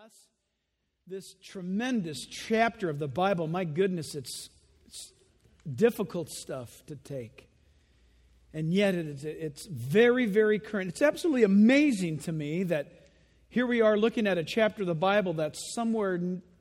bless this tremendous chapter of the Bible. My goodness, it's difficult stuff to take. And yet it's very, very current. It's absolutely amazing to me that here we are looking at a chapter of the Bible that's somewhere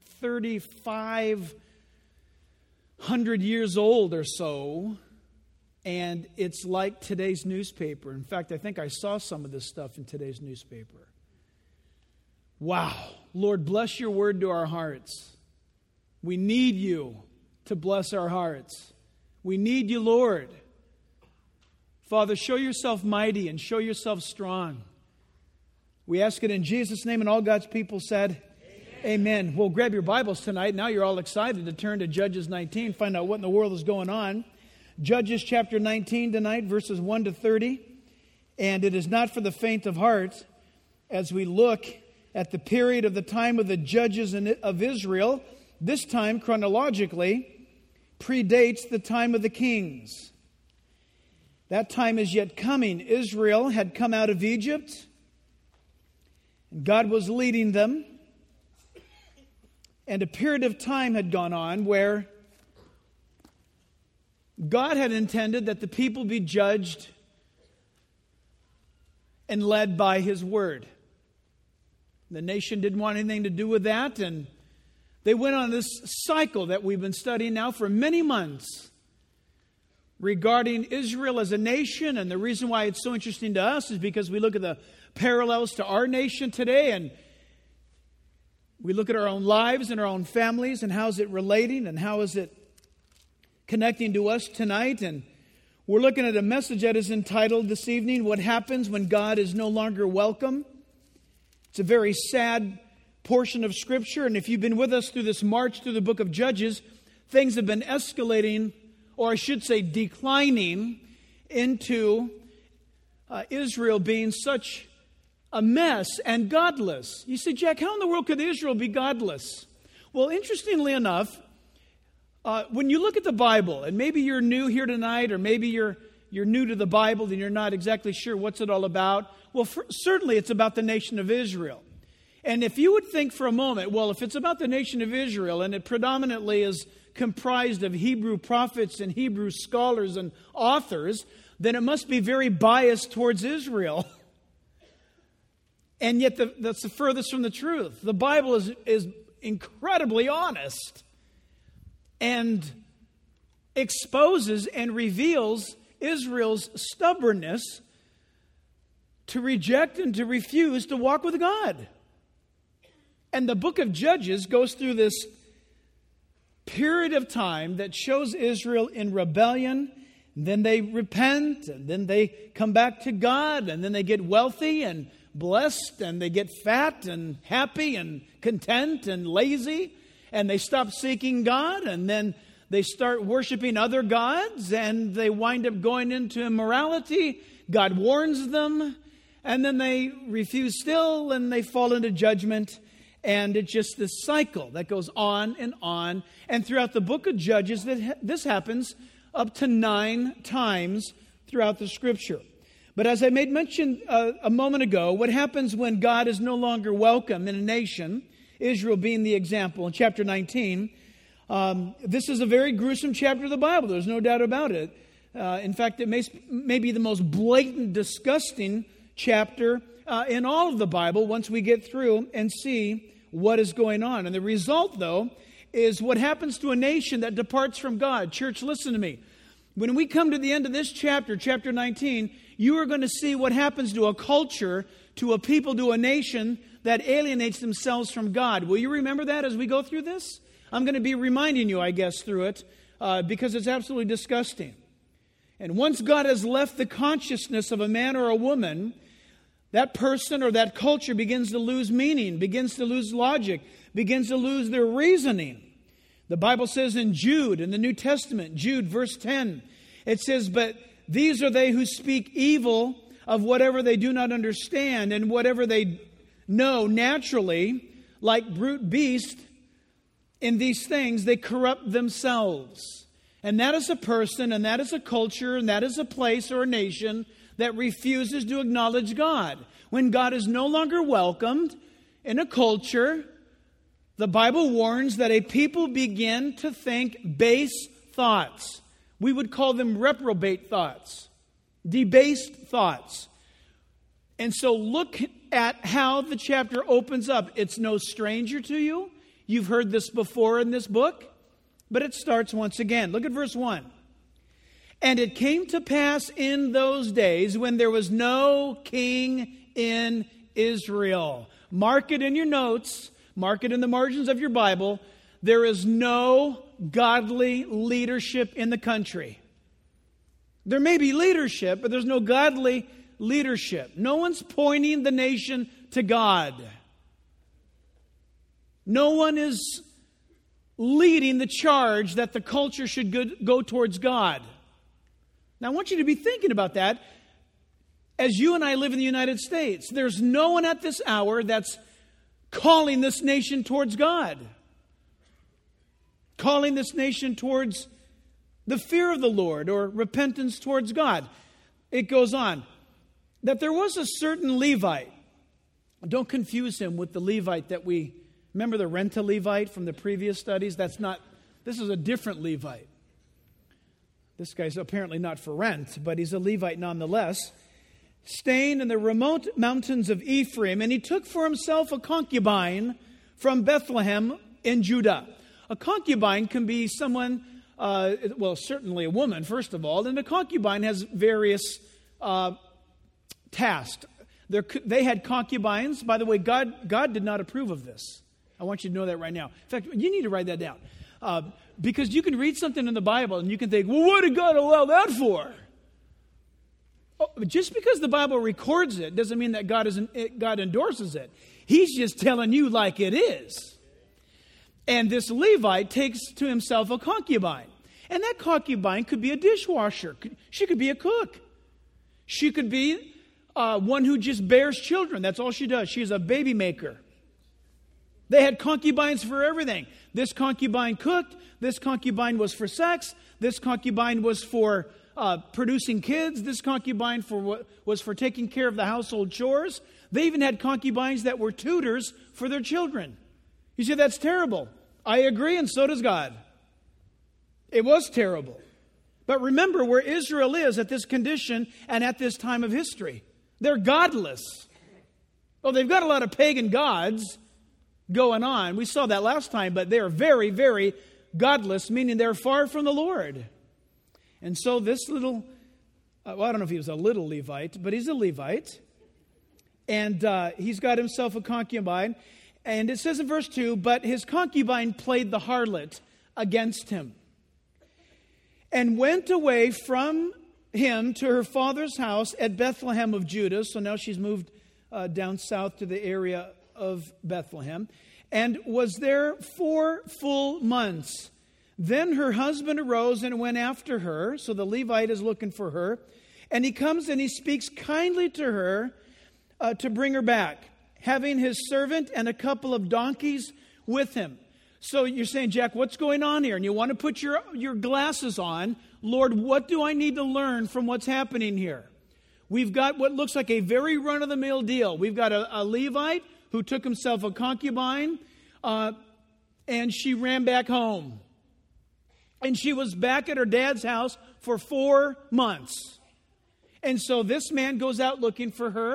3,500 years old or so, and it's like today's newspaper. In fact, I think I saw some of this stuff in today's newspaper. Wow. Lord, bless your word to our hearts. We need you to bless our hearts. We need you, Lord. Father, show yourself mighty and show yourself strong. We ask it in Jesus' name, and all God's people said, Amen. Well, grab your Bibles tonight. Now you're all excited to turn to Judges 19, find out what in the world is going on. Judges chapter 19 tonight, verses 1 to 30. And it is not for the faint of heart as we look at the period of the time of the judges of Israel. This time, chronologically, predates the time of the kings. That time is yet coming. Israel had come out of Egypt, and God was leading them. And a period of time had gone on where God had intended that the people be judged and led by His word. The nation didn't want anything to do with that, and they went on this cycle that we've been studying now for many months regarding Israel as a nation. And the reason why it's so interesting to us is because we look at the parallels to our nation today, and we look at our own lives and our own families, and how is it relating and how is it connecting to us tonight. And we're looking at a message that is entitled this evening, What Happens When God Is No Longer Welcome. It's a very sad portion of Scripture, and if you've been with us through this march through the book of Judges, things have been escalating, or I should say declining, into Israel being such a mess and godless. You say, Jack, how in the world could Israel be godless? Well, interestingly enough, when you look at the Bible, and maybe you're new here tonight, or maybe you're new to the Bible and you're not exactly sure what's it all about. Well, certainly it's about the nation of Israel. And if you would think for a moment, well, if it's about the nation of Israel and it predominantly is comprised of Hebrew prophets and Hebrew scholars and authors, then it must be very biased towards Israel. And yet that's the furthest from the truth. The Bible is incredibly honest and exposes and reveals Israel's stubbornness to reject and to refuse to walk with God. And the book of Judges goes through this period of time that shows Israel in rebellion. Then they repent, and then they come back to God, and then they get wealthy and blessed, and they get fat and happy and content and lazy, and they stop seeking God, and then they start worshiping other gods, and they wind up going into immorality. God warns them, and then they refuse still, and they fall into judgment. And it's just this cycle that goes on. And throughout the book of Judges, this happens up to 9 times throughout the Scripture. But as I made mention a moment ago, what happens when God is no longer welcome in a nation, Israel being the example, in chapter 19, this is a very gruesome chapter of the Bible. There's no doubt about it. In fact, it may be the most blatant, disgusting chapter in all of the Bible once we get through and see what is going on. And the result, though, is what happens to a nation that departs from God. Church, listen to me. When we come to the end of this chapter, chapter 19, you are going to see what happens to a culture, to a people, to a nation that alienates themselves from God. Will you remember that as we go through this? I'm going to be reminding you, I guess, through it, because it's absolutely disgusting. And once God has left the consciousness of a man or a woman, that person or that culture begins to lose meaning, begins to lose logic, begins to lose their reasoning. The Bible says in Jude, in the New Testament, Jude verse 10, it says, "But these are they who speak evil of whatever they do not understand, and whatever they know naturally, like brute beasts, in these things they corrupt themselves." And that is a person, and that is a culture, and that is a place or a nation that refuses to acknowledge God. When God is no longer welcomed in a culture, The Bible warns that a people begin to think base thoughts. We would call them reprobate thoughts, debased thoughts. And so look at how the chapter opens up. It's no stranger to you. You've heard this before in this book, but it starts once again. Look at verse 1. And it came to pass in those days when there was no king in Israel. Mark it in your notes. Mark it in the margins of your Bible. There is no godly leadership in the country. There may be leadership, but there's no godly leadership. No one's pointing the nation to God. No one is leading the charge that the culture should go towards God. Now, I want you to be thinking about that as you and I live in the United States. There's no one at this hour that's calling this nation towards God, calling this nation towards the fear of the Lord or repentance towards God. It goes on that there was a certain Levite. Don't confuse him with the Levite that we remember, the rent-a-Levite from the previous studies. This is a different Levite. This guy's apparently not for rent, but he's a Levite nonetheless. Staying in the remote mountains of Ephraim, and he took for himself a concubine from Bethlehem in Judah. A concubine can be someone, certainly a woman, first of all, and a concubine has various tasks. They had concubines. By the way, God did not approve of this. I want you to know that right now. In fact, you need to write that down. Because you can read something in the Bible and you can think, well, what did God allow that for? Just because the Bible records it doesn't mean that God endorses it. He's just telling you like it is. And this Levite takes to himself a concubine. And that concubine could be a dishwasher. She could be a cook. She could be one who just bears children. That's all she does. She's a baby maker. They had concubines for everything. This concubine cooked. This concubine was for sex. This concubine was for producing kids. This concubine was for taking care of the household chores. They even had concubines that were tutors for their children. You say, that's terrible. I agree, and so does God. It was terrible. But remember where Israel is at this condition and at this time of history. They're godless. Well, they've got a lot of pagan gods going on. We saw that last time, but they're very, very godless, meaning they're far from the Lord. And so this little, I don't know if he was a little Levite, but he's a Levite. And he's got himself a concubine. And it says in verse 2, but his concubine played the harlot against him and went away from him to her father's house at Bethlehem of Judah. So now she's moved down south to the area of Bethlehem, and was there 4 full months. Then her husband arose and went after her. So the Levite is looking for her. And he comes and he speaks kindly to her to bring her back, having his servant and a couple of donkeys with him. So you're saying, Jack, what's going on here? And you want to put your glasses on. Lord, what do I need to learn from what's happening here? We've got what looks like a very run-of-the-mill deal. We've got a Levite who took himself a concubine, and she ran back home. And she was back at her dad's house for 4 months. And so this man goes out looking for her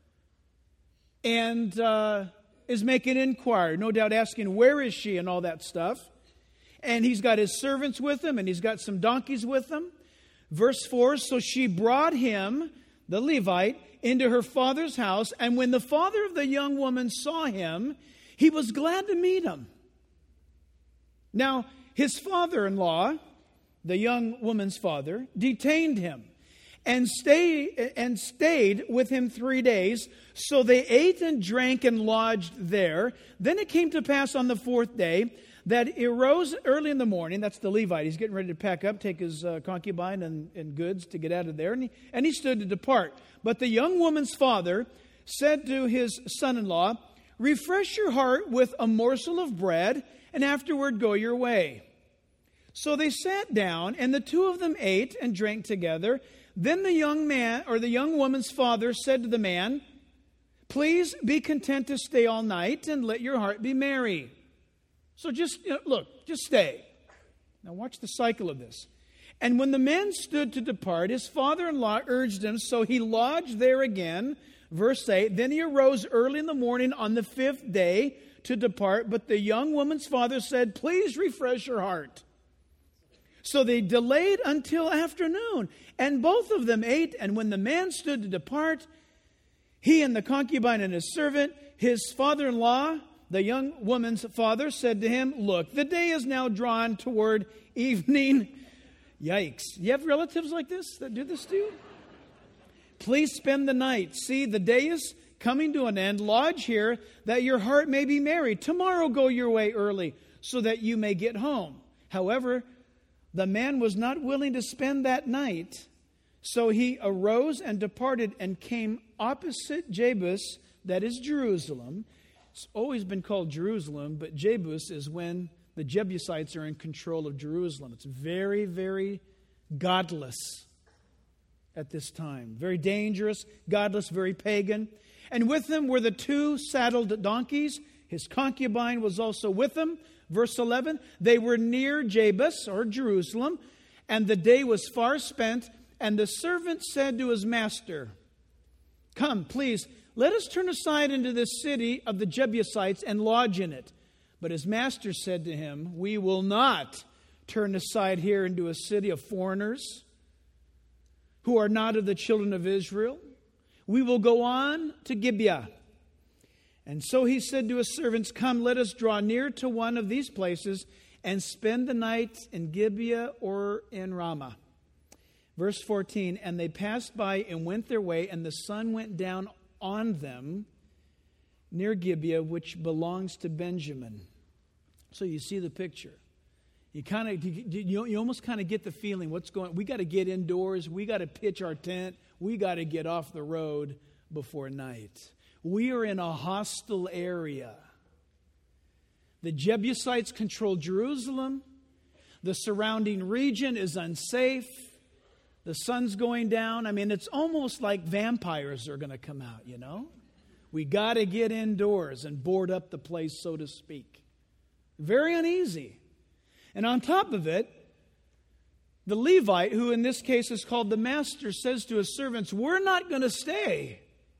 and is making inquiry, no doubt asking, where is she and all that stuff. And he's got his servants with him, and he's got some donkeys with him. Verse 4, so she brought him, the Levite, into her father's house. And when the father of the young woman saw him, he was glad to meet him. Now, his father-in-law, the young woman's father, detained him and stayed with him 3 days. So they ate and drank and lodged there. Then it came to pass on the 4th day that he arose early in the morning. That's the Levite. He's getting ready to pack up, take his concubine and goods to get out of there. And he stood to depart. But the young woman's father said to his son-in-law, refresh your heart with a morsel of bread, and afterward go your way. So they sat down, and the two of them ate and drank together. Then the young woman's father said to the man, please be content to stay all night, and let your heart be merry. So just, look, just stay. Now watch the cycle of this. And when the man stood to depart, his father-in-law urged him, so he lodged there again. Verse 8, then he arose early in the morning on the 5th day to depart, but the young woman's father said, please refresh your heart. So they delayed until afternoon, and both of them ate, and when the man stood to depart, he and the concubine and his servant, his father-in-law, the young woman's father, said to him, look, the day is now drawn toward evening. Yikes. You have relatives like this that do this to you? Please spend the night. See, the day is coming to an end. Lodge here that your heart may be merry. Tomorrow go your way early so that you may get home. However, the man was not willing to spend that night. So he arose and departed and came opposite Jebus, that is Jerusalem. It's always been called Jerusalem, but Jebus is when the Jebusites are in control of Jerusalem. It's very, very godless at this time. Very dangerous, godless, very pagan. And with him were the 2 saddled donkeys. His concubine was also with him. Verse 11, they were near Jebus, or Jerusalem, and the day was far spent. And the servant said to his master, come, please, let us turn aside into this city of the Jebusites and lodge in it. But his master said to him, we will not turn aside here into a city of foreigners who are not of the children of Israel. We will go on to Gibeah. And so he said to his servants, come, let us draw near to one of these places and spend the night in Gibeah or in Ramah. Verse 14, and they passed by and went their way, and the sun went down on them near Gibeah, which belongs to Benjamin. So you see the picture. You almost kind of get the feeling what's going on. We got to get indoors. We got to pitch our tent. We got to get off the road before night. We are in a hostile area. The Jebusites control Jerusalem. The surrounding region is unsafe. The sun's going down. I mean, it's almost like vampires are going to come out, you know. We got to get indoors and board up the place, so to speak. Very uneasy. And on top of it, the Levite, who in this case is called the master, says to his servants, we're not going to stay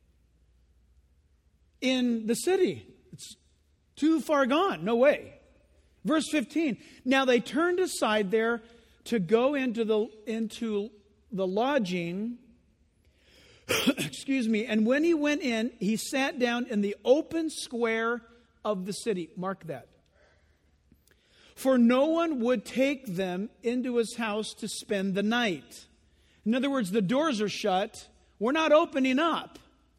in the city. It's too far gone. No way. Verse 15. Now they turned aside there to go into the lodging. Excuse me. And when he went in, he sat down in the open square of the city. Mark that. For no one would take them into his house to spend the night. In other words, the doors are shut. We're not opening up.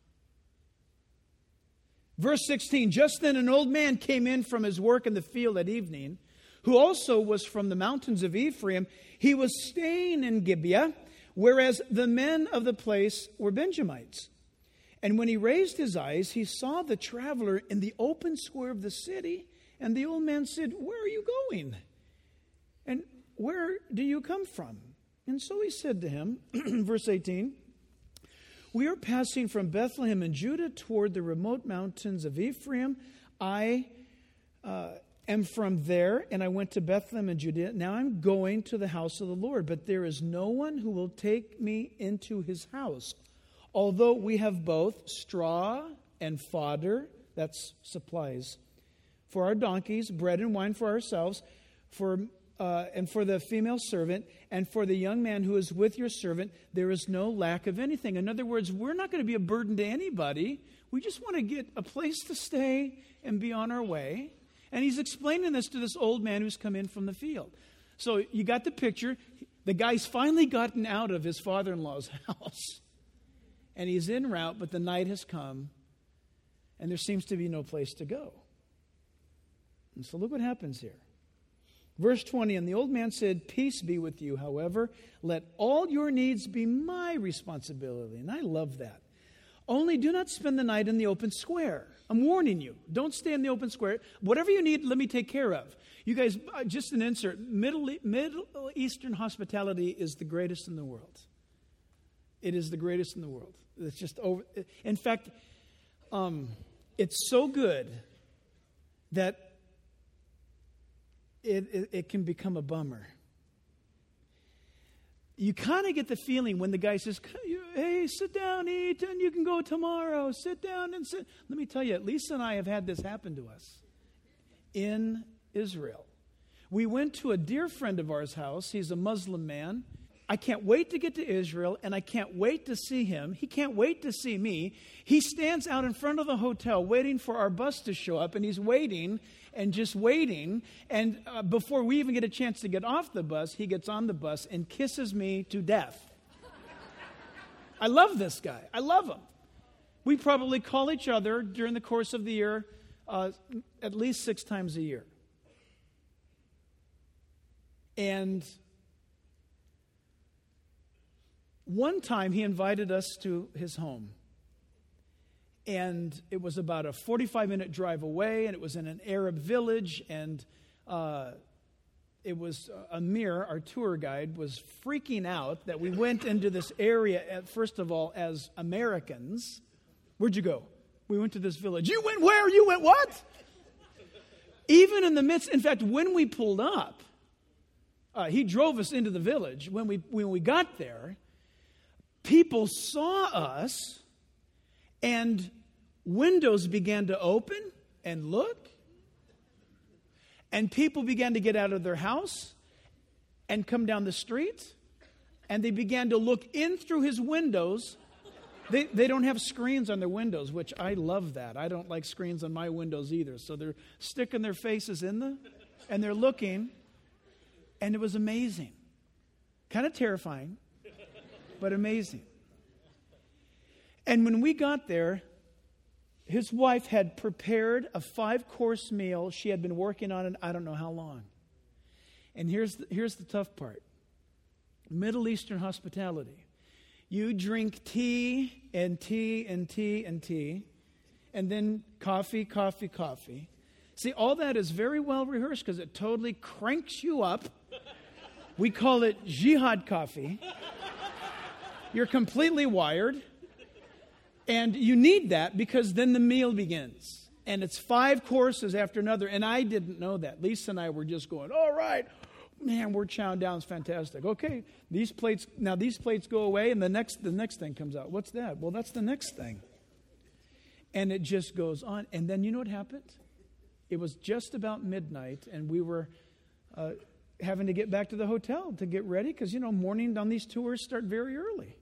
Verse 16, just then an old man came in from his work in the field at evening, who also was from the mountains of Ephraim. He was staying in Gibeah, whereas the men of the place were Benjamites. And when he raised his eyes, he saw the traveler in the open square of the city. And the old man said, where are you going? And where do you come from? And so he said to him, verse 18, we are passing from Bethlehem in Judah toward the remote mountains of Ephraim. I am from there, and I went to Bethlehem in Judea. Now I'm going to the house of the Lord, but there is no one who will take me into his house. Although we have both straw and fodder, that's supplies, for our donkeys, bread and wine for ourselves, and for the female servant, and for the young man who is with your servant, there is no lack of anything. In other words, we're not going to be a burden to anybody. We just want to get a place to stay and be on our way. And he's explaining this to this old man who's come in from the field. So you got the picture. The guy's finally gotten out of his father-in-law's house. And he's en route, but the night has come, and there seems to be no place to go. And so look what happens here. Verse 20, and the old man said, peace be with you. However, let all your needs be my responsibility. And I love that. Only do not spend the night in the open square. I'm warning you. Don't stay in the open square. Whatever you need, let me take care of. You guys, just an insert. Middle Eastern hospitality is the greatest in the world. It is the greatest in the world. It's just over. In fact, it's so good that it can become a bummer. You kind of get the feeling when the guy says, hey, sit down, eat, and you can go tomorrow. Sit down and sit. Let me tell you, Lisa and I have had this happen to us in Israel. We went to a dear friend of ours' house. He's a Muslim man. I can't wait to get to Israel, and I can't wait to see him. He can't wait to see me. He stands out in front of the hotel waiting for our bus to show up, and he's waiting and just waiting. And before we even get a chance to get off the bus, he gets on the bus and kisses me to death. I love this guy. I love him. We probably call each other during the course of the year at least 6 times a year. And one time he invited us to his home. And it was about a 45-minute drive away, and it was in an Arab village, and it was Amir, our tour guide, was freaking out that we went into this area, first of all, as Americans. Where'd you go? We went to this village. You went where? You went what? Even in the midst, in fact, when we pulled up, he drove us into the village. When we got there, people saw us, and windows began to open and look. And people began to get out of their house and come down the street. And they began to look in through his windows. They don't have screens on their windows, which I love that. I don't like screens on my windows either. So they're sticking their faces in and they're looking. And it was amazing. Kind of terrifying, but amazing. And when we got there, his wife had prepared a 5-course meal. She had been working on it I don't know how long. And here's the tough part. Middle Eastern hospitality. You drink tea and tea and tea and tea, and then coffee, coffee, coffee. See, all that is very well rehearsed because it totally cranks you up. We call it jihad coffee. You're completely wired. And you need that because then the meal begins. And it's 5 courses after another. And I didn't know that. Lisa and I were just going, all right, man, we're chowing down. It's fantastic. Okay, these plates go away and the next thing comes out. What's that? Well, that's the next thing. And it just goes on. And then you know what happened? It was just about midnight and we were having to get back to the hotel to get ready because, morning on these tours start very early.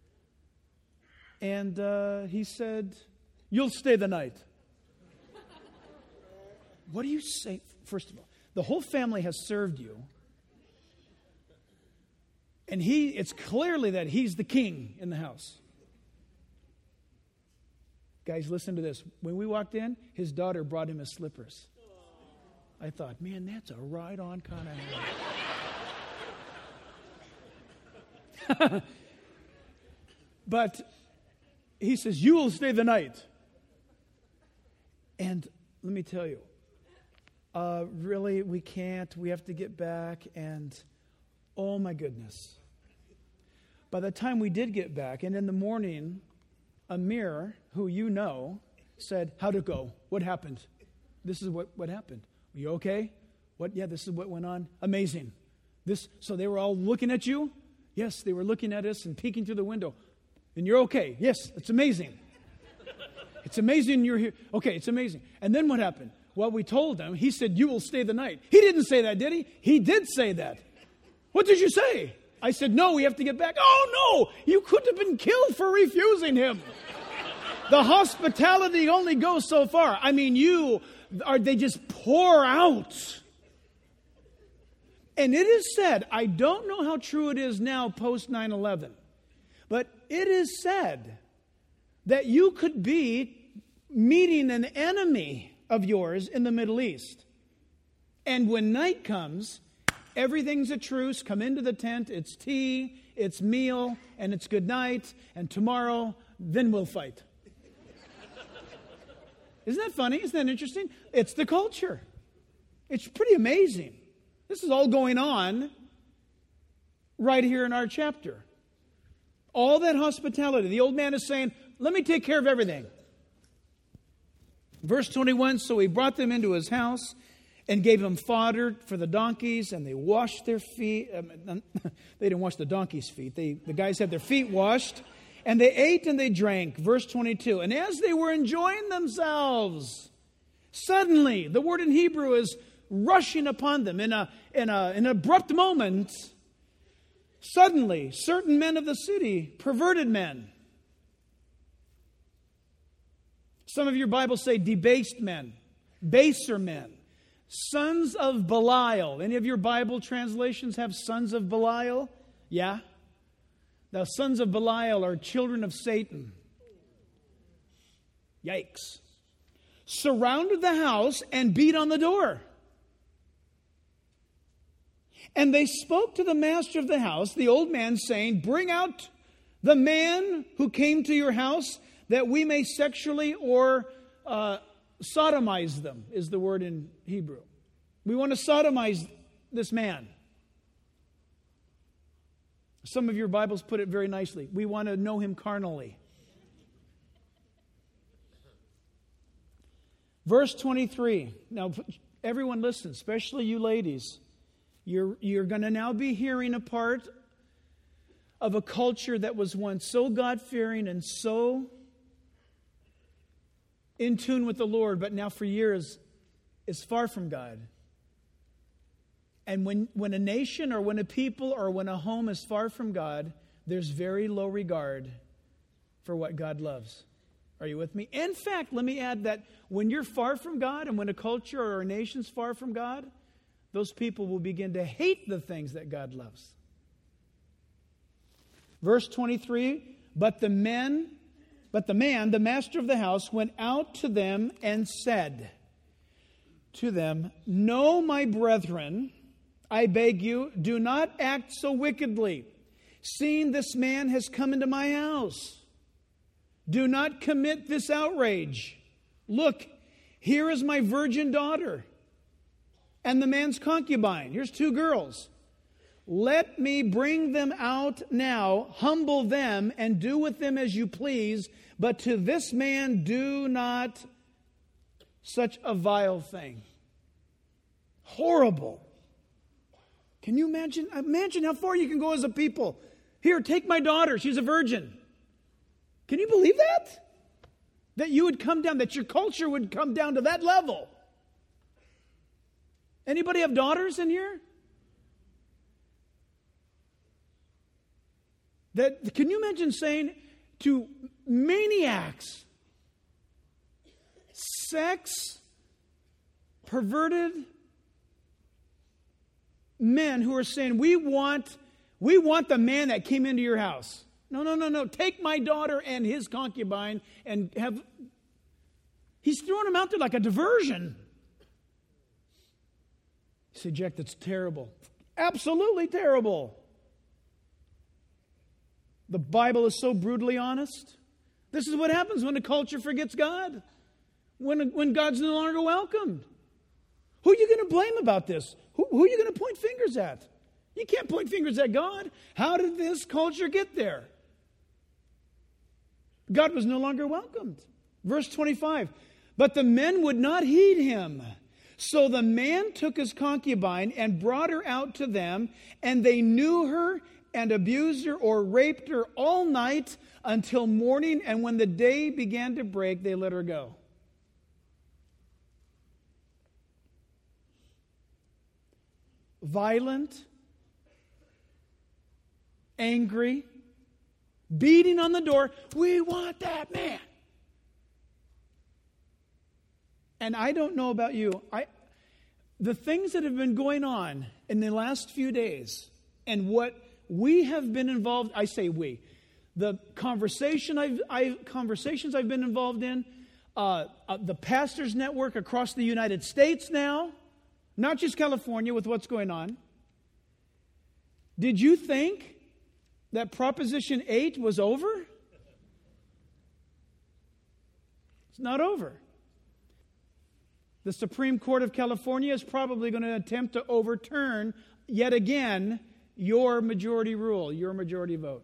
And he said, you'll stay the night. What do you say? First of all, the whole family has served you. And it's clearly that he's the king in the house. Guys, listen to this. When we walked in, his daughter brought him his slippers. I thought, man, that's a right-on kind of... But... he says, you will stay the night. And let me tell you, really, we can't. We have to get back. And, oh my goodness. By the time we did get back, and in the morning, Amir, who you know, said, how'd it go? What happened? This is what happened. Are you okay? What? Yeah, this is what went on. Amazing. So they were all looking at you? Yes, they were looking at us and peeking through the window. And you're okay. Yes, it's amazing. It's amazing you're here. Okay, it's amazing. And then what happened? Well, we told him. He said, you will stay the night. He didn't say that, did he? He did say that. What did you say? I said, no, we have to get back. Oh, no, you could have been killed for refusing him. The hospitality only goes so far. I mean, they just pour out. And it is said, I don't know how true it is now post 9/11, but it is said that you could be meeting an enemy of yours in the Middle East. And when night comes, everything's a truce. Come into the tent. It's tea, it's meal, and it's good night. And tomorrow, then we'll fight. Isn't that funny? Isn't that interesting? It's the culture. It's pretty amazing. This is all going on right here in our chapter. All that hospitality. The old man is saying, let me take care of everything. Verse 21, so he brought them into his house, and gave them fodder for the donkeys, and they washed their feet. They didn't wash the donkeys' feet. The guys had their feet washed, and they ate and they drank. Verse 22, and as they were enjoying themselves, suddenly, the word in Hebrew is rushing upon them in an abrupt moment. Suddenly, certain men of the city, perverted men. Some of your Bibles say debased men, baser men, sons of Belial. Any of your Bible translations have sons of Belial? Yeah? The sons of Belial are children of Satan. Yikes. Surrounded the house and beat on the door. And they spoke to the master of the house, the old man, saying, bring out the man who came to your house, that we may sexually or sodomize them, is the word in Hebrew. We want to sodomize this man. Some of your Bibles put it very nicely. We want to know him carnally. Verse 23. Now, everyone listen, especially you ladies. You're going to now be hearing a part of a culture that was once so God-fearing and so in tune with the Lord, but now for years is far from God. And when a nation or when a people or when a home is far from God, there's very low regard for what God loves. Are you with me? In fact, let me add that when you're far from God and when a culture or a nation's far from God, those people will begin to hate the things that God loves. Verse 23, But the man, the master of the house, went out to them and said to them, No, my brethren, I beg you, do not act so wickedly, seeing this man has come into my house. Do not commit this outrage. Look, here is my virgin daughter and the man's concubine. Here's two girls. Let me bring them out now, humble them, and do with them as you please. But to this man do not such a vile thing. Horrible. Can you imagine? Imagine how far you can go as a people. Here, take my daughter. She's a virgin. Can you believe that? That you would come down, that your culture would come down to that level. Anybody have daughters in here? Can you imagine saying to maniacs, sex, perverted men who are saying, we want the man that came into your house. No. Take my daughter and his concubine and have... He's throwing them out there like a diversion. You say, Jack, that's terrible. Absolutely terrible. The Bible is so brutally honest. This is what happens when a culture forgets God. When God's no longer welcomed. Who are you going to blame about this? Who are you going to point fingers at? You can't point fingers at God. How did this culture get there? God was no longer welcomed. Verse 25. But the men would not heed him. So the man took his concubine and brought her out to them, and they knew her and abused her or raped her all night until morning, and when the day began to break, they let her go. Violent, angry, beating on the door. We want that man. And I don't know about you. The things that have been going on in the last few days and what we have been involved, I say we, the conversations I've been involved in, the Pastors Network across the United States now, not just California with what's going on. Did you think that Proposition 8 was over? It's not over. The Supreme Court of California is probably going to attempt to overturn, yet again, your majority rule, your majority vote.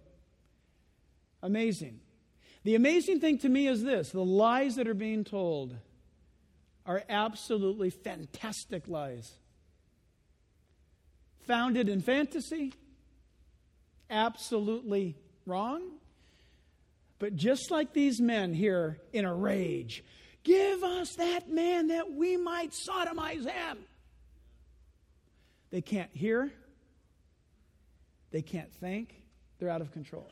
Amazing. The amazing thing to me is this, the lies that are being told are absolutely fantastic lies. Founded in fantasy, absolutely wrong. But just like these men here in a rage, give us that man that we might sodomize him. They can't hear. They can't think. They're out of control.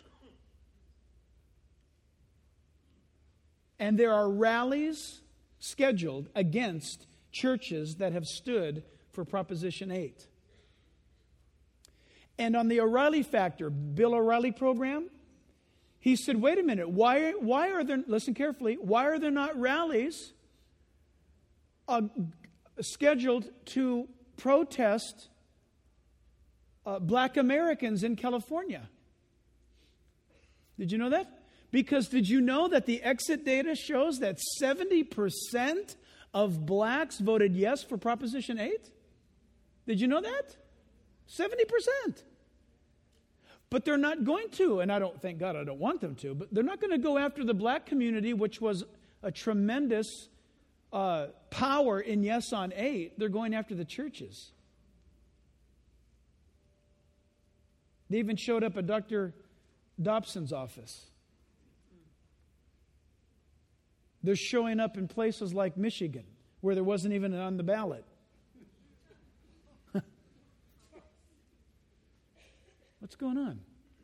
And there are rallies scheduled against churches that have stood for Proposition 8. And on the O'Reilly Factor, Bill O'Reilly program, he said, wait a minute, why are there, listen carefully, why are there not rallies scheduled to protest black Americans in California? Did you know that? Because did you know that the exit data shows that 70% of blacks voted yes for Proposition 8? Did you know that? 70%. But they're not going to, and I don't, thank God I don't want them to, but they're not going to go after the black community, which was a tremendous power in Yes on 8. They're going after the churches. They even showed up at Dr. Dobson's office. They're showing up in places like Michigan, where there wasn't even on the ballot. What's going on?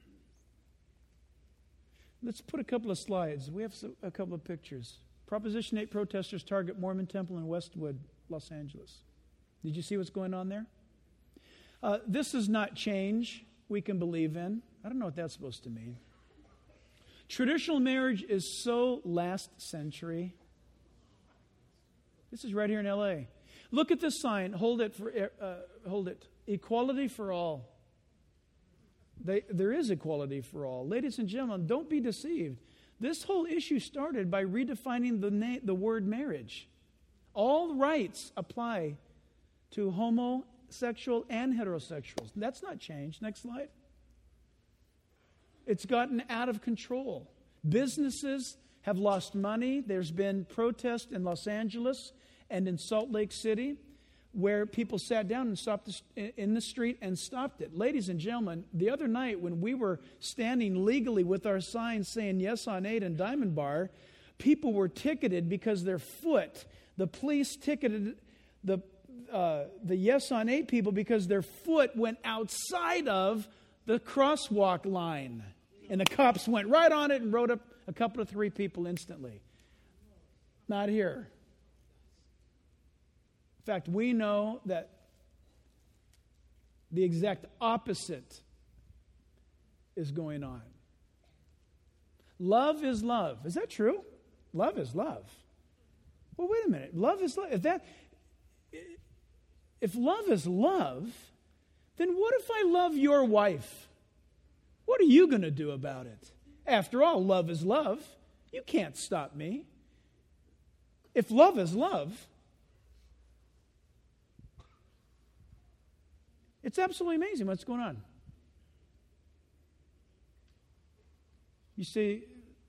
Let's put a couple of slides. We have a couple of pictures. Proposition 8 protesters target Mormon temple in Westwood, Los Angeles. Did you see what's going on there? This is not change we can believe in. I don't know what that's supposed to mean. Traditional marriage is so last century. This is right here in L.A. Look at this sign. Hold it. Equality for all. There is equality for all. Ladies and gentlemen, don't be deceived. This whole issue started by redefining the word marriage. All rights apply to homosexual and heterosexuals. That's not changed. Next slide. It's gotten out of control. Businesses have lost money. There's been protests in Los Angeles and in Salt Lake City where people sat down and stopped in the street and stopped it. Ladies and gentlemen, the other night when we were standing legally with our signs saying Yes on 8 and Diamond Bar, people were ticketed because their foot, the police ticketed the Yes on 8 people because their foot went outside of the crosswalk line. And the cops went right on it and wrote up a couple of 3 people instantly. Not here. In fact, we know that the exact opposite is going on. Love is love. Is that true? Love is love. Well, wait a minute. Love is love. If love is love, then what if I love your wife? What are you going to do about it? After all, love is love. You can't stop me. If love is love, it's absolutely amazing what's going on. You see,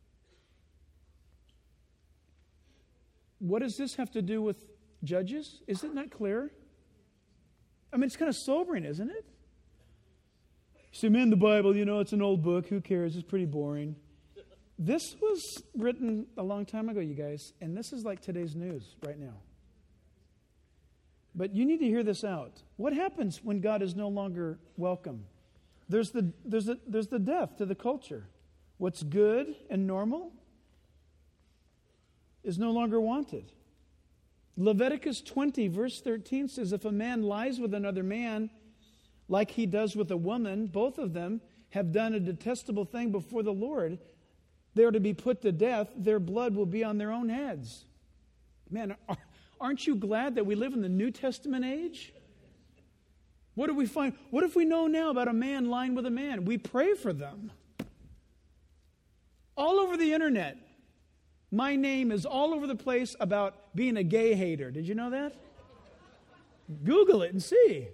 what does this have to do with Judges? Is it not clear? I mean, it's kind of sobering, isn't it? You say, man, the Bible, it's an old book. Who cares? It's pretty boring. This was written a long time ago, you guys, and this is like today's news right now. But you need to hear this out. What happens when God is no longer welcome? There's the death to the culture. What's good and normal is no longer wanted. Leviticus 20, verse 13 says, if a man lies with another man like he does with a woman, both of them have done a detestable thing before the Lord. They are to be put to death. Their blood will be on their own heads. Man, aren't you glad that we live in the New Testament age? What do we find? What if we know now about a man lying with a man? We pray for them. All over the internet, my name is all over the place about being a gay hater. Did you know that? Google it and see.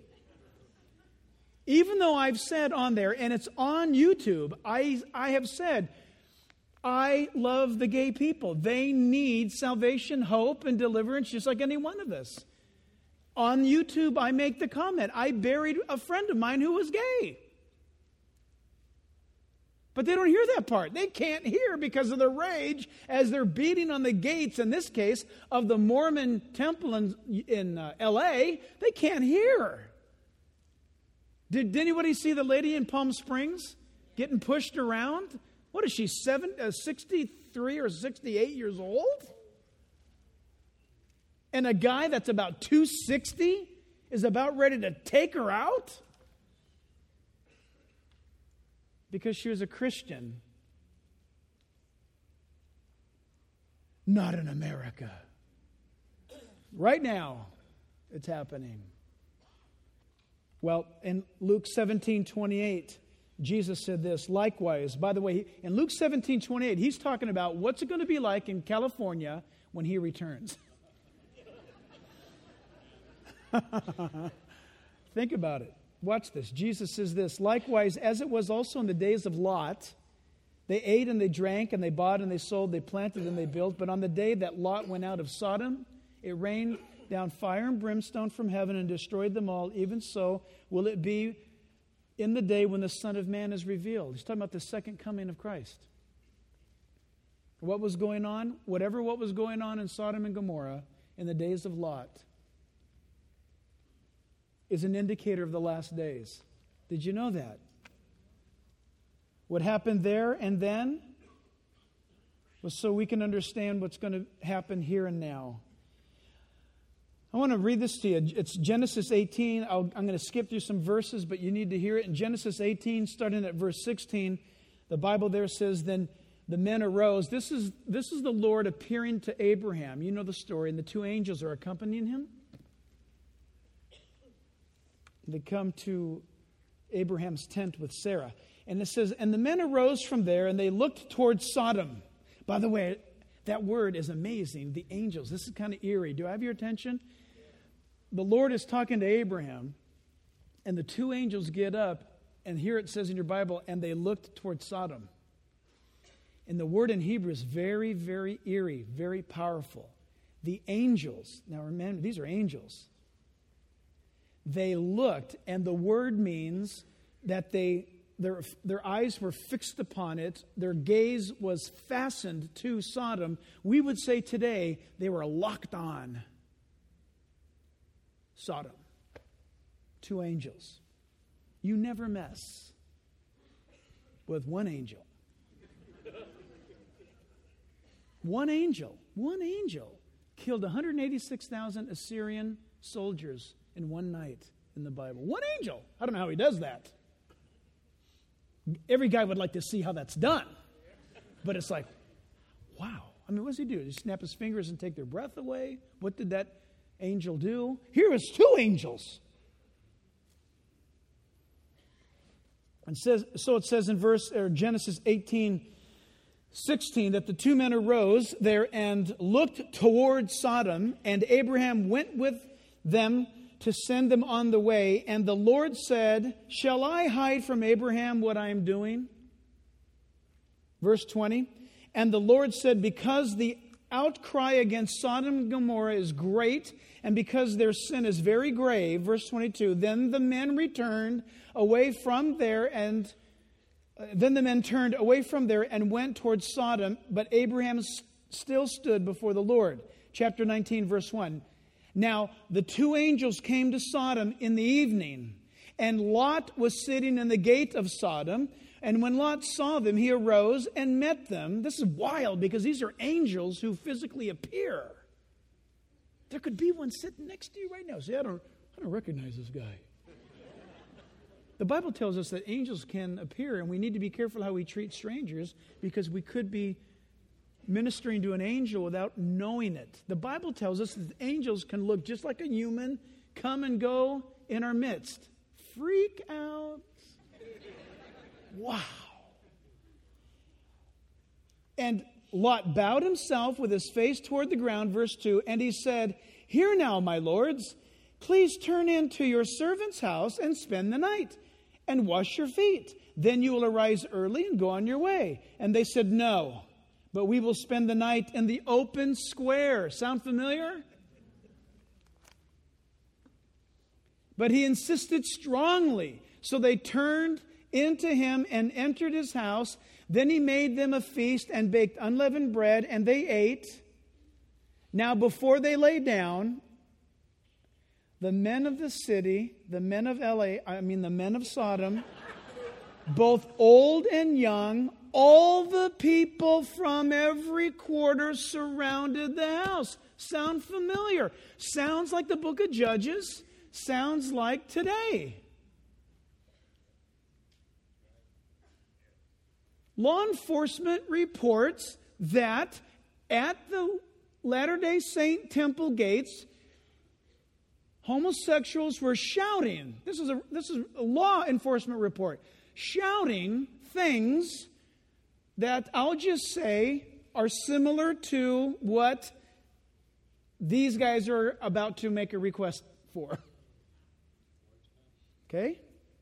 Even though I've said on there, and it's on YouTube, I have said, I love the gay people. They need salvation, hope, and deliverance just like any one of us. On YouTube, I make the comment, I buried a friend of mine who was gay. But they don't hear that part. They can't hear because of the rage as they're beating on the gates, in this case, of the Mormon temple in L.A. They can't hear. Did anybody see the lady in Palm Springs getting pushed around? What is she, 63 or 68 years old? And a guy that's about 260 is about ready to take her out? Because she was a Christian. Not in America. Right now, it's happening. Well, in Luke 17:28, Jesus said this, likewise. By the way, in Luke 17:28, he's talking about what's it going to be like in California when he returns. Think about it. Watch this. Jesus says this, likewise, as it was also in the days of Lot, they ate and they drank and they bought and they sold, they planted and they built. But on the day that Lot went out of Sodom, it rained down fire and brimstone from heaven and destroyed them all. Even so will it be in the day when the Son of Man is revealed. He's talking about the second coming of Christ. What was going on? What was going on in Sodom and Gomorrah in the days of Lot is an indicator of the last days. Did you know that? What happened there and then was so we can understand what's going to happen here and now. I want to read this to you. It's Genesis 18. I'm going to skip through some verses, but you need to hear it. In Genesis 18, starting at verse 16, the Bible there says, then the men arose. This is the Lord appearing to Abraham. You know the story. And the two angels are accompanying him. They come to Abraham's tent with Sarah. And it says, and the men arose from there and they looked towards Sodom. By the way, that word is amazing. The angels. This is kind of eerie. Do I have your attention? The Lord is talking to Abraham, and the two angels get up, and here it says in your Bible, and they looked towards Sodom. And the word in Hebrew is very, very eerie, very powerful. The angels, now remember, these are angels. They looked, and the word means that their eyes were fixed upon it. Their gaze was fastened to Sodom. We would say today they were locked on Sodom. Two angels. You never mess with one angel. One angel killed 186,000 Assyrian soldiers in one night in the Bible. One angel. I don't know how he does that. Every guy would like to see how that's done. But it's like, wow. I mean, what does he do? Does he snap his fingers and take their breath away? What did that angel do? Here is two angels. And so it says in Genesis 18:16 that the two men arose there and looked toward Sodom, and Abraham went with them to send them on the way. And the Lord said, shall I hide from Abraham what I am doing? Verse 20. And the Lord said, because the outcry against Sodom and Gomorrah is great, and because their sin is very grave, verse 22, then the men turned away from there and went towards Sodom, but Abraham still stood before the Lord. Chapter 19, verse 1. Now, the two angels came to Sodom in the evening, and Lot was sitting in the gate of Sodom. And when Lot saw them, he arose and met them. This is wild because these are angels who physically appear. There could be one sitting next to you right now. See, I don't recognize this guy. The Bible tells us that angels can appear, and we need to be careful how we treat strangers because we could be ministering to an angel without knowing it. The Bible tells us that angels can look just like a human, come and go in our midst. Freak out. Wow. And Lot bowed himself with his face toward the ground, verse 2, and he said, here now, my lords, please turn into your servant's house and spend the night and wash your feet. Then you will arise early and go on your way. And they said, no. but we will spend the night in the open square. Sound familiar? But he insisted strongly. So they turned into him and entered his house. Then he made them a feast and baked unleavened bread, and they ate. Now before they lay down, the men of the city, the men of the men of Sodom, both old and young, all the people from every quarter surrounded the house. Sound familiar? Sounds like the book of Judges. Sounds like today. Law enforcement reports that at the Latter-day Saint temple gates, homosexuals were shouting. This is a law enforcement report. Shouting things that I'll just say are similar to what these guys are about to make a request for. Okay?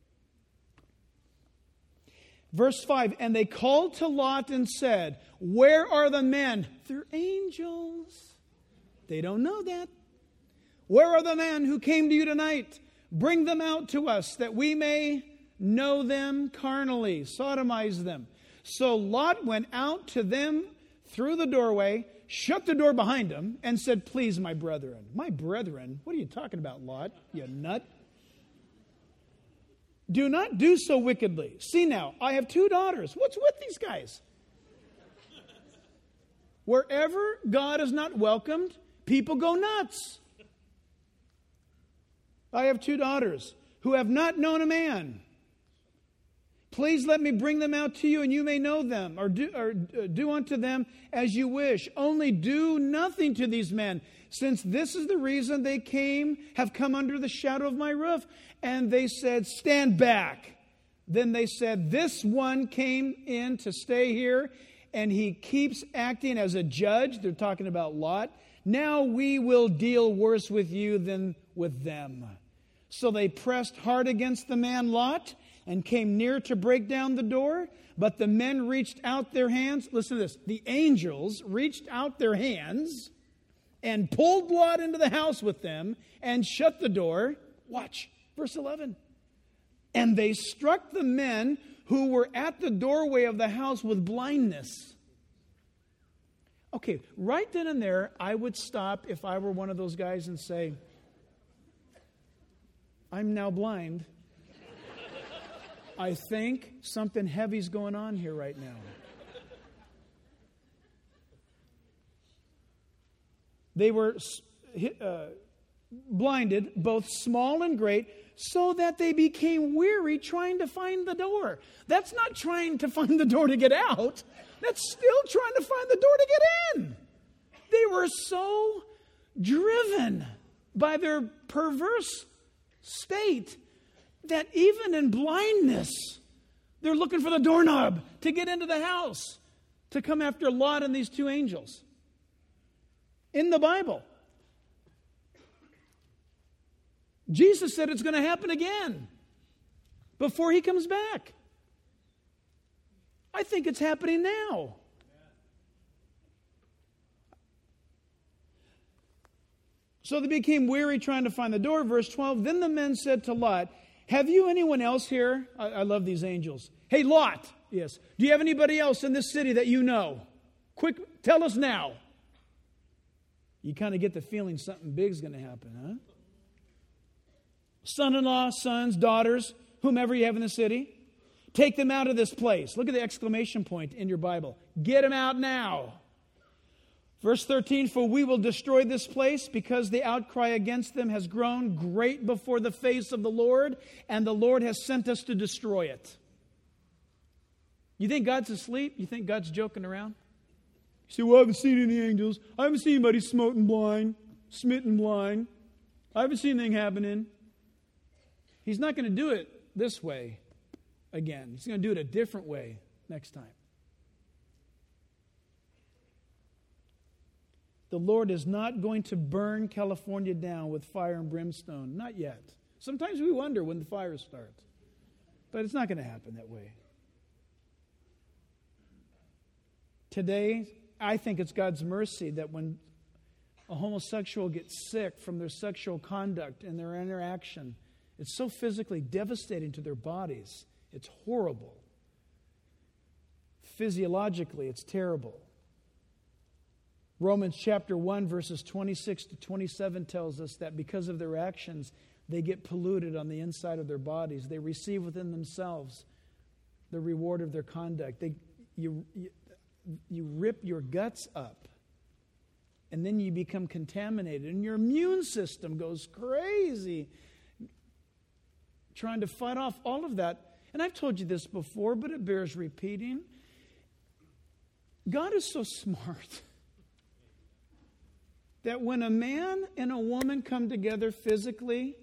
Verse 5, and they called to Lot and said, where are the men? They're angels. They don't know that. Where are the men who came to you tonight? Bring them out to us that we may know them carnally, sodomize them. So Lot went out to them through the doorway, shut the door behind him, and said, please, my brethren. My brethren? What are you talking about, Lot? You nut. Do not do so wickedly. See now, I have 2 daughters. What's with these guys? Wherever God is not welcomed, people go nuts. I have 2 daughters who have not known a man. Please let me bring them out to you, and you may know them, or do unto them as you wish. Only do nothing to these men, since this is the reason they have come under the shadow of my roof. And they said, stand back. Then they said, this one came in to stay here, and he keeps acting as a judge. They're talking about Lot. Now we will deal worse with you than with them. So they pressed hard against the man Lot, and came near to break down the door. But the men reached out their hands. Listen to this. The angels reached out their hands and pulled Lot into the house with them and shut the door. Watch, verse 11. And they struck the men who were at the doorway of the house with blindness. Okay, right then and there, I would stop if I were one of those guys and say, I'm now blind. I think something heavy's going on here right now. They were blinded, both small and great, so that they became weary trying to find the door. That's not trying to find the door to get out. That's still trying to find the door to get in. They were so driven by their perverse state that even in blindness, they're looking for the doorknob to get into the house, to come after Lot and these 2 angels. In the Bible. Jesus said it's going to happen again before he comes back. I think it's happening now. So they became weary trying to find the door. Verse 12, then the men said to Lot, have you anyone else here? I love these angels. Hey, Lot. Yes. Do you have anybody else in this city that you know? Quick, tell us now. You kind of get the feeling something big's going to happen, huh? Son-in-law, sons, daughters, whomever you have in the city. Take them out of this place. Look at the exclamation point in your Bible. Get them out now. Verse 13, for we will destroy this place because the outcry against them has grown great before the face of the Lord, and the Lord has sent us to destroy it. You think God's asleep? You think God's joking around? You say, well, I haven't seen any angels. I haven't seen anybody smitten blind. I haven't seen anything happening. He's not going to do it this way again. He's going to do it a different way next time. The Lord is not going to burn California down with fire and brimstone. Not yet. Sometimes we wonder when the fire starts. But it's not going to happen that way. Today, I think it's God's mercy that when a homosexual gets sick from their sexual conduct and their interaction, it's so physically devastating to their bodies. It's horrible. Physiologically, it's terrible. Romans chapter 1, verses 26 to 27 tells us that because of their actions, they get polluted on the inside of their bodies. They receive within themselves the reward of their conduct. You rip your guts up, and then you become contaminated, and your immune system goes crazy trying to fight off all of that. And I've told you this before, but it bears repeating. God is so smart that when a man and a woman come together physically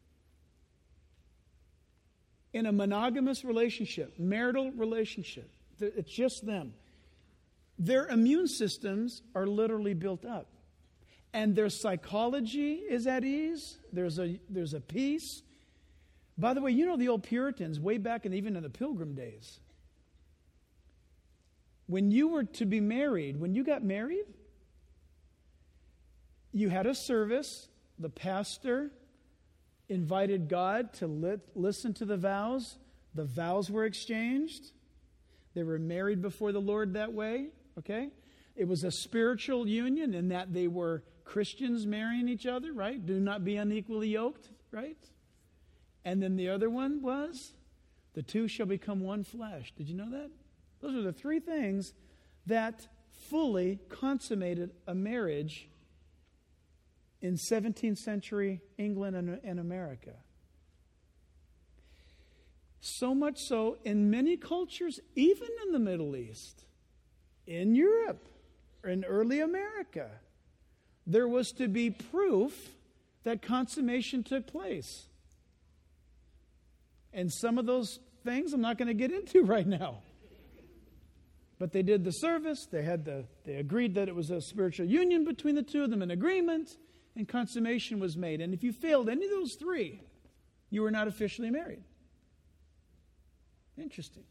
in a monogamous relationship, marital relationship, it's just them, their immune systems are literally built up. And their psychology is at ease. There's a peace. By the way, you know the old Puritans, way back even in the Pilgrim days, when you were to be married, when you got married, you had a service. The pastor invited God to listen to the vows. The vows were exchanged. They were married before the Lord that way, okay? It was a spiritual union in that they were Christians marrying each other, right? Do not be unequally yoked, right? And then the other one was, the two shall become one flesh. Did you know that? Those are the three things that fully consummated a marriage in 17th century England and America. So much so, in many cultures, even in the Middle East, in Europe, or in early America, there was to be proof that consummation took place. And some of those things I'm not going to get into right now. But they did the service, they agreed that it was a spiritual union between the two of them, an agreement, and consummation was made. And if you failed any of those three, you were not officially married. Interesting.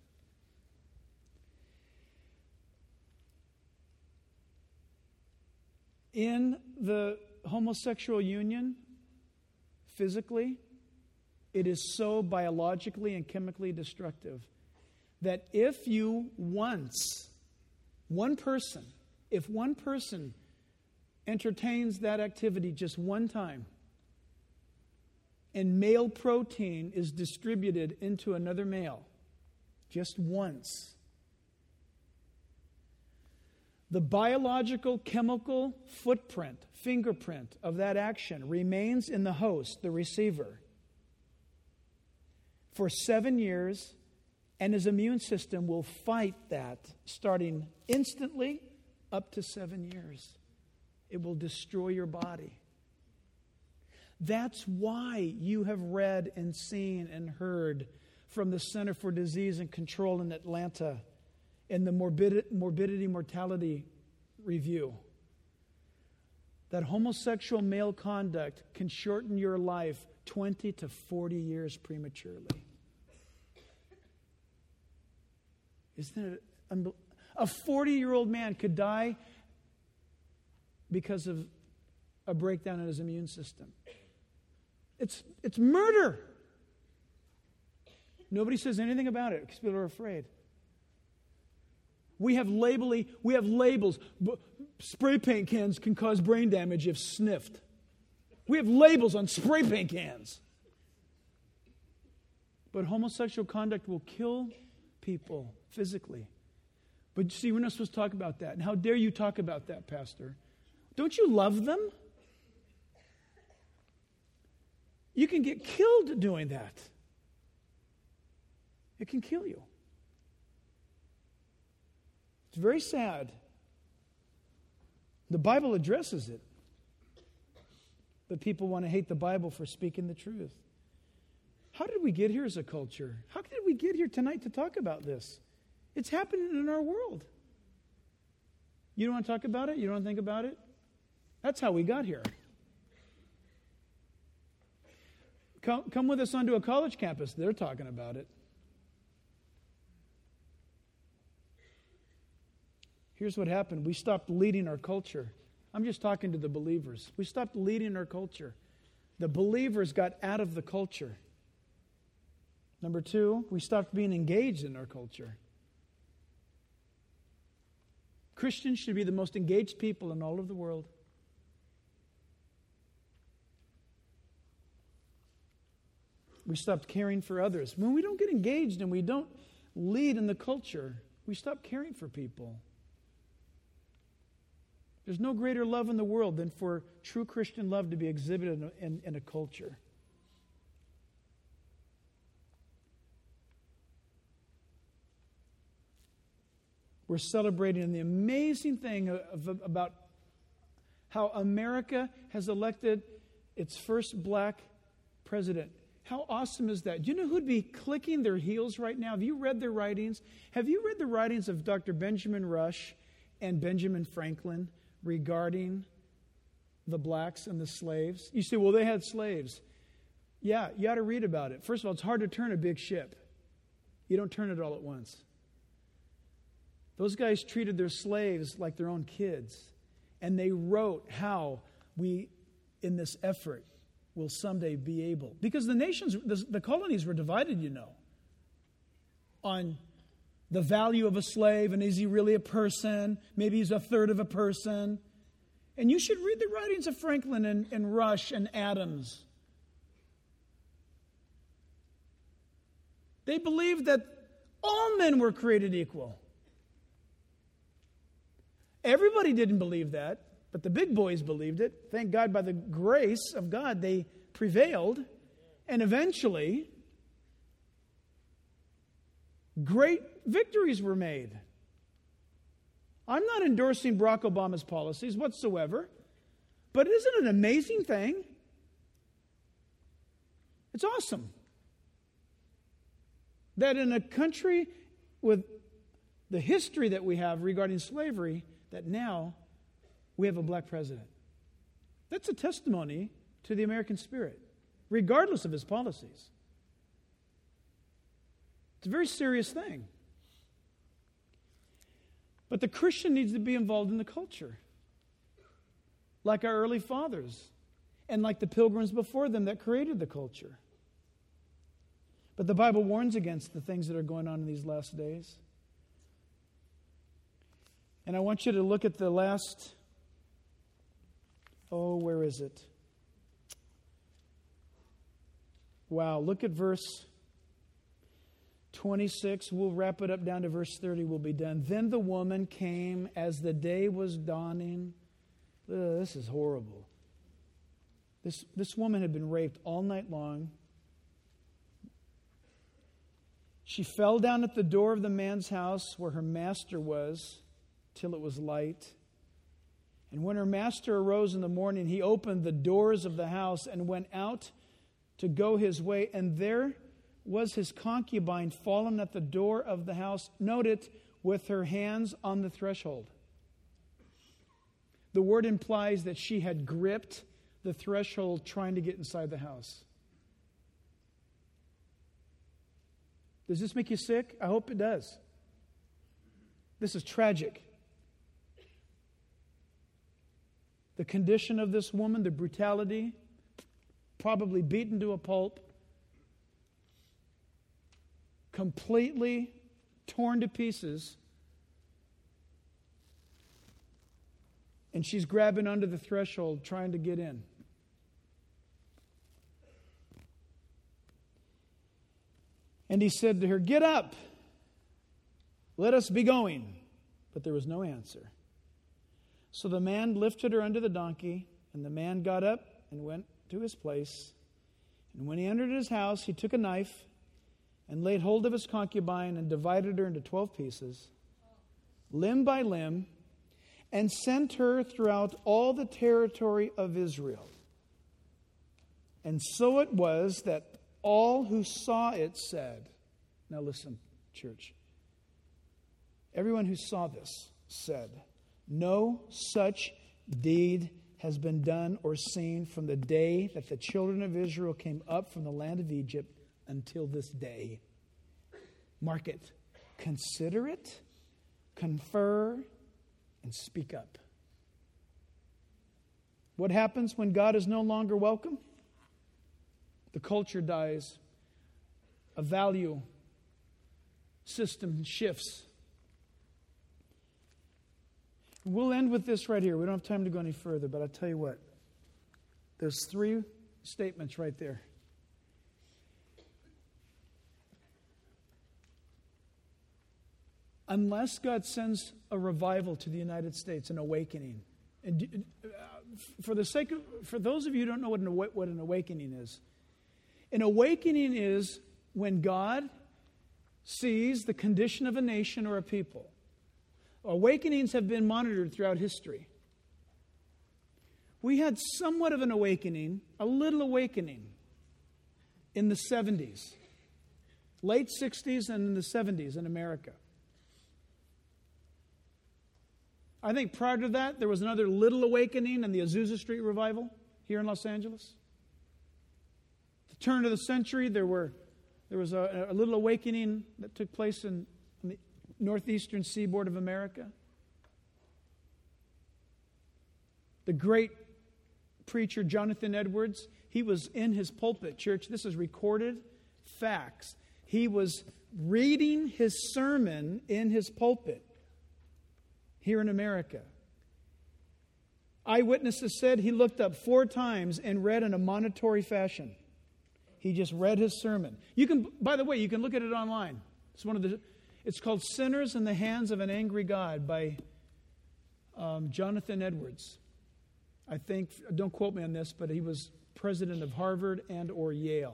In the homosexual union, physically, it is so biologically and chemically destructive that if one person entertains that activity just one time, and male protein is distributed into another male just once, the biological, chemical fingerprint of that action remains in the host, the receiver, for 7 years, and his immune system will fight that starting instantly up to 7 years. It will destroy your body. That's why you have read and seen and heard from the Center for Disease and Control in Atlanta in the morbidity mortality review that homosexual male conduct can shorten your life 20 to 40 years prematurely. Isn't it a 40-year-old man could die because of a breakdown in his immune system. It's murder. Nobody says anything about it because people are afraid. We have labels. Spray paint cans can cause brain damage if sniffed. We have labels on spray paint cans. But homosexual conduct will kill people physically. But see, we're not supposed to talk about that. And how dare you talk about that, Pastor? Don't you love them? You can get killed doing that. It can kill you. It's very sad. The Bible addresses it. But people want to hate the Bible for speaking the truth. How did we get here as a culture? How did we get here tonight to talk about this? It's happening in our world. You don't want to talk about it? You don't want to think about it? That's how we got here. Come with us onto a college campus. They're talking about it. Here's what happened. We stopped leading our culture. I'm just talking to the believers. We stopped leading our culture. The believers got out of the culture. Number two, we stopped being engaged in our culture. Christians should be the most engaged people in all of the world. We stopped caring for others. When we don't get engaged and we don't lead in the culture, we stop caring for people. There's no greater love in the world than for true Christian love to be exhibited in a culture. We're celebrating the amazing thing about how America has elected its first black president. How awesome is that? Do you know who'd be clicking their heels right now? Have you read their writings? Have you read the writings of Dr. Benjamin Rush and Benjamin Franklin regarding the blacks and the slaves? You say, well, they had slaves. Yeah, you ought to read about it. First of all, it's hard to turn a big ship. You don't turn it all at once. Those guys treated their slaves like their own kids. And they wrote how we, in this effort, will someday be able. Because the colonies were divided, you know, on the value of a slave, and is he really a person? Maybe he's a third of a person. And you should read the writings of Franklin and Rush and Adams. They believed that all men were created equal. Everybody didn't believe that, but the big boys believed it. Thank God, by the grace of God, they prevailed. And eventually, great victories were made. I'm not endorsing Barack Obama's policies whatsoever, but isn't it an amazing thing? It's awesome that in a country with the history that we have regarding slavery, that now we have a black president. That's a testimony to the American spirit, regardless of his policies. It's a very serious thing. But the Christian needs to be involved in the culture, like our early fathers, and like the pilgrims before them that created the culture. But the Bible warns against the things that are going on in these last days. And I want you to look at the last, where is it? Wow, look at verse 26. We'll wrap it up down to verse 30. We'll be done. Then the woman came as the day was dawning. This is horrible. This woman had been raped all night long. She fell down at the door of the man's house where her master was till it was light. And when her master arose in the morning, he opened the doors of the house and went out to go his way. And there was his concubine fallen at the door of the house. Note it, with her hands on the threshold. The word implies that she had gripped the threshold trying to get inside the house. Does this make you sick? I hope it does. This is tragic. The condition of this woman, the brutality, probably beaten to a pulp, completely torn to pieces, and she's grabbing onto the threshold trying to get in. And he said to her, "Get up, let us be going." But there was no answer. So the man lifted her under the donkey, and the man got up and went to his place. And when he entered his house, he took a knife and laid hold of his concubine and divided her into 12 pieces, limb by limb, and sent her throughout all the territory of Israel. And so it was that all who saw it said, now listen, church, everyone who saw this said, no such deed has been done or seen from the day that the children of Israel came up from the land of Egypt until this day. Mark it. Consider it, confer, and speak up. What happens when God is no longer welcome? The culture dies. A value system shifts. We'll end with this right here. We don't have time to go any further, but I'll tell you what. There's 3 statements right there. Unless God sends a revival to the United States, an awakening. And for those of you who don't know what an awakening is, an awakening is when God sees the condition of a nation or a people. Awakenings have been monitored throughout history. We had somewhat of an awakening, a little awakening, in the 70s, late 60s and in the 70s in America. I think prior to that, there was another little awakening in the Azusa Street revival here in Los Angeles. At the turn of the century, there was a little awakening that took place in the northeastern seaboard of America. The great preacher Jonathan Edwards, he was in his pulpit, church. This is recorded facts. He was reading his sermon in his pulpit here in America. Eyewitnesses said he looked up 4 times and read in a monitory fashion. He just read his sermon. By the way, you can look at it online. It's called Sinners in the Hands of an Angry God by Jonathan Edwards. I think, don't quote me on this, but he was president of Harvard and or Yale.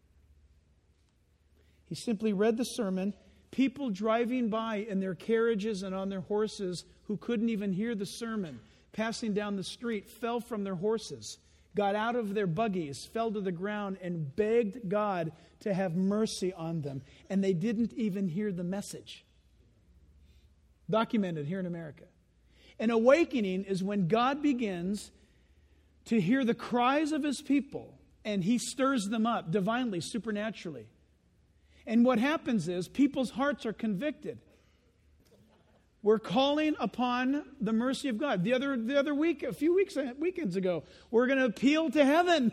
He simply read the sermon. People driving by in their carriages and on their horses who couldn't even hear the sermon, passing down the street, fell from their horses, got out of their buggies, fell to the ground, and begged God to have mercy on them. And they didn't even hear the message. Documented here in America. An awakening is when God begins to hear the cries of His people, and He stirs them up divinely, supernaturally. And what happens is people's hearts are convicted. We're calling upon the mercy of God. The other week, weekends ago, we're going to appeal to heaven.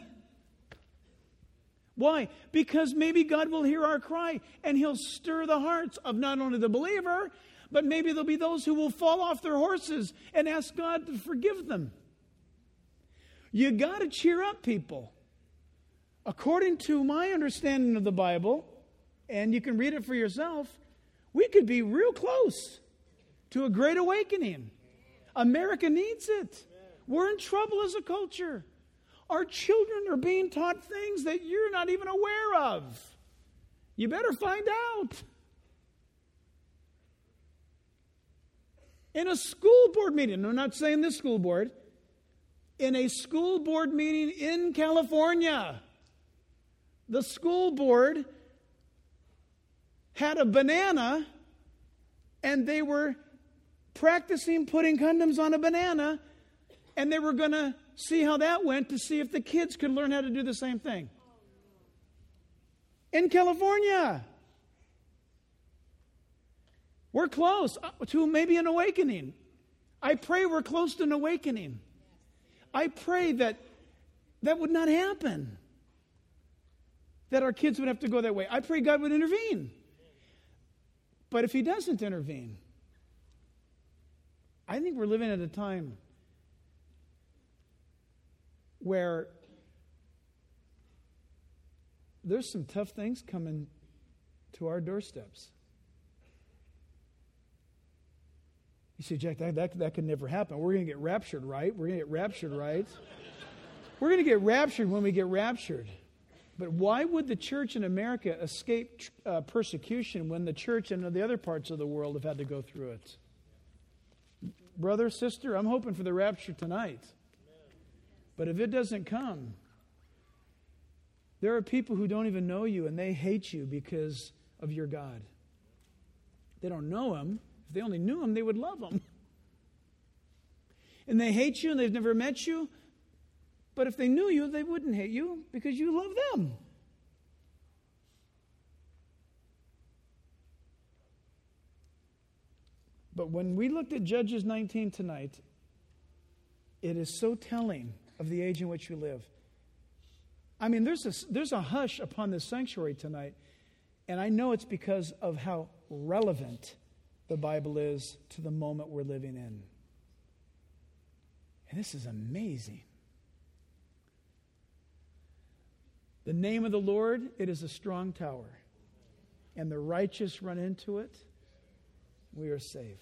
Why? Because maybe God will hear our cry and He'll stir the hearts of not only the believer, but maybe there'll be those who will fall off their horses and ask God to forgive them. You got to cheer up, people. According to my understanding of the Bible, and you can read it for yourself, we could be real close to a great awakening. America needs it. We're in trouble as a culture. Our children are being taught things that you're not even aware of. You better find out. In a school board meeting, I'm not saying this school board, in a school board meeting in California, the school board had a banana, and they were practicing putting condoms on a banana, and they were going to see how that went to see if the kids could learn how to do the same thing. In California. We're close to maybe an awakening. I pray we're close to an awakening. I pray that would not happen. That our kids would have to go that way. I pray God would intervene. But if He doesn't intervene, I think we're living at a time where there's some tough things coming to our doorsteps. You say, Jack, that could never happen. We're going to get raptured, right? We're going to get raptured, right? We're going to get raptured when we get raptured. But why would the church in America escape persecution when the church in the other parts of the world have had to go through it? Brother, sister, I'm hoping for the rapture tonight. But if it doesn't come, there are people who don't even know you and they hate you because of your God. They don't know Him. If they only knew Him, they would love Him. And they hate you and they've never met you. But if they knew you, they wouldn't hate you because you love them. But But when we looked at Judges 19 tonight, it is so telling of the age in which we live. I mean, there's a hush upon this sanctuary tonight, and I know it's because of how relevant the Bible is to the moment we're living in. And this is amazing. The name of the Lord, it is a strong tower, and the righteous run into it. We are safe.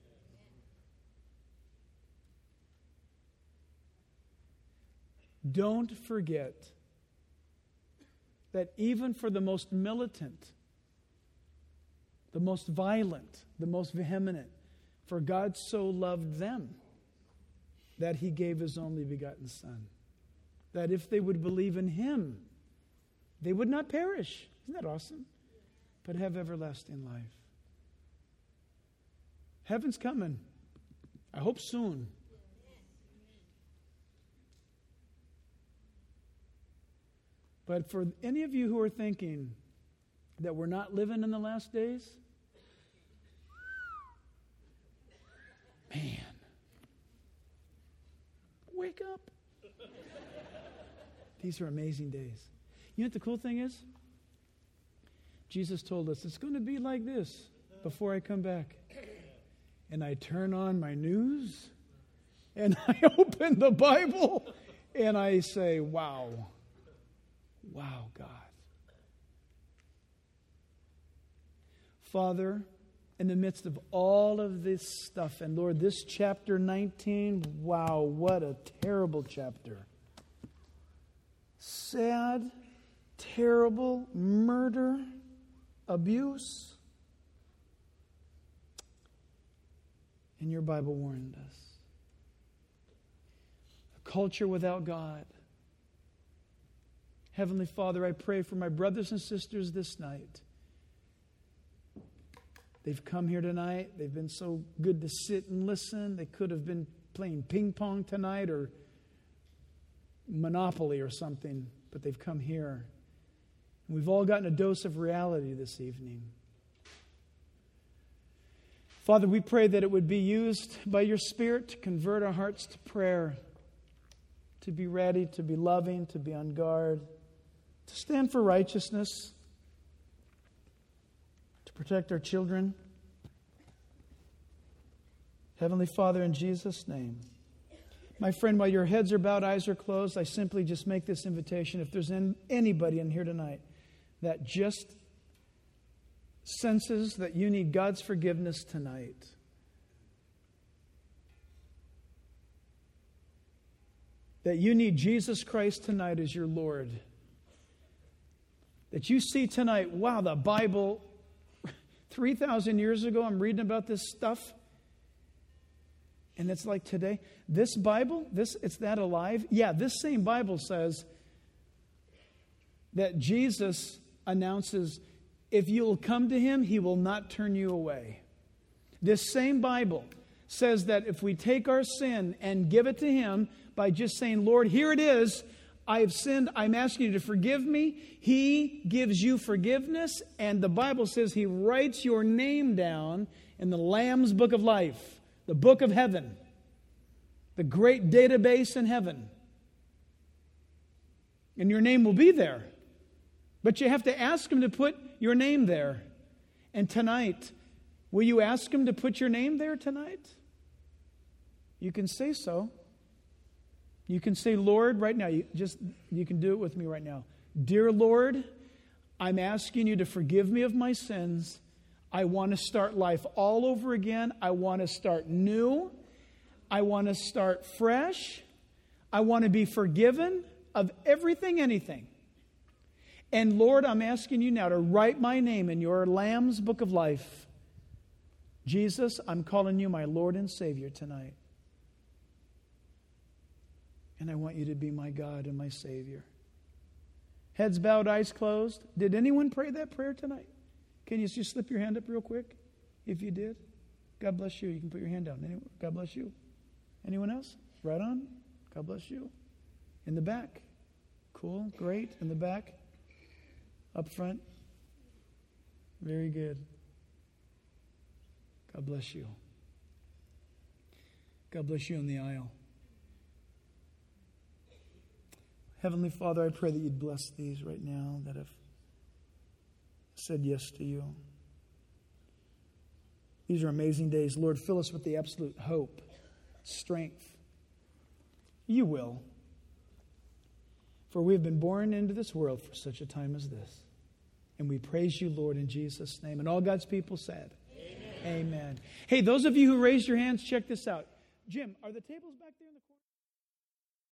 Don't forget that even for the most militant, the most violent, the most vehement, for God so loved them that He gave His only begotten Son, that if they would believe in Him, they would not perish. Isn't that awesome? But have everlasting life. Heaven's coming. I hope soon. But for any of you who are thinking that we're not living in the last days, man, wake up. These are amazing days. You know what the cool thing is? Jesus told us it's going to be like this before I come back. And I turn on my news and I open the Bible and I say, wow. Wow, God. Father, in the midst of all of this stuff, and Lord, this chapter 19, wow, what a terrible chapter. Sad, terrible murder, abuse. And your Bible warned us. A culture without God. Heavenly Father, I pray for my brothers and sisters this night. They've come here tonight. They've been so good to sit and listen. They could have been playing ping pong tonight or Monopoly or something, but they've come here. And we've all gotten a dose of reality this evening. Father, we pray that it would be used by your Spirit to convert our hearts to prayer, to be ready, to be loving, to be on guard, to stand for righteousness, to protect our children. Heavenly Father, in Jesus' name. My friend, while your heads are bowed, eyes are closed, I simply just make this invitation. If there's anybody in here tonight that just senses that you need God's forgiveness tonight, that you need Jesus Christ tonight as your Lord, that you see tonight, wow, the Bible, 3,000 years ago, I'm reading about this stuff, and it's like today. This Bible, it's that alive? Yeah, this same Bible says that Jesus announces, if you'll come to Him, He will not turn you away. This same Bible says that if we take our sin and give it to Him by just saying, Lord, here it is, I have sinned, I'm asking you to forgive me. He gives you forgiveness, and the Bible says He writes your name down in the Lamb's Book of Life, the book of heaven, the great database in heaven. And your name will be there. But you have to ask Him to put your name there. And tonight, will you ask Him to put your name there tonight? You can say so. You can say, Lord, right now, you can do it with me right now. Dear Lord, I'm asking you to forgive me of my sins. I want to start life all over again. I want to start new. I want to start fresh. I want to be forgiven of everything, anything. And Lord, I'm asking you now to write my name in your Lamb's Book of Life. Jesus, I'm calling you my Lord and Savior tonight. And I want you to be my God and my Savior. Heads bowed, eyes closed. Did anyone pray that prayer tonight? Can you just slip your hand up real quick? If you did, God bless you. You can put your hand down. God bless you. Anyone else? Right on. God bless you. In the back. Cool. Great. In the back. Up front. Very good. God bless you. God bless you in the aisle. Heavenly Father, I pray that you'd bless these right now that have said yes to you. These are amazing days. Lord, fill us with the absolute hope, strength. You will. For we have been born into this world for such a time as this. And we praise you, Lord, in Jesus' name. And all God's people said, Amen. Amen. Hey, those of you who raised your hands, check this out. Jim, are the tables back there in the corner?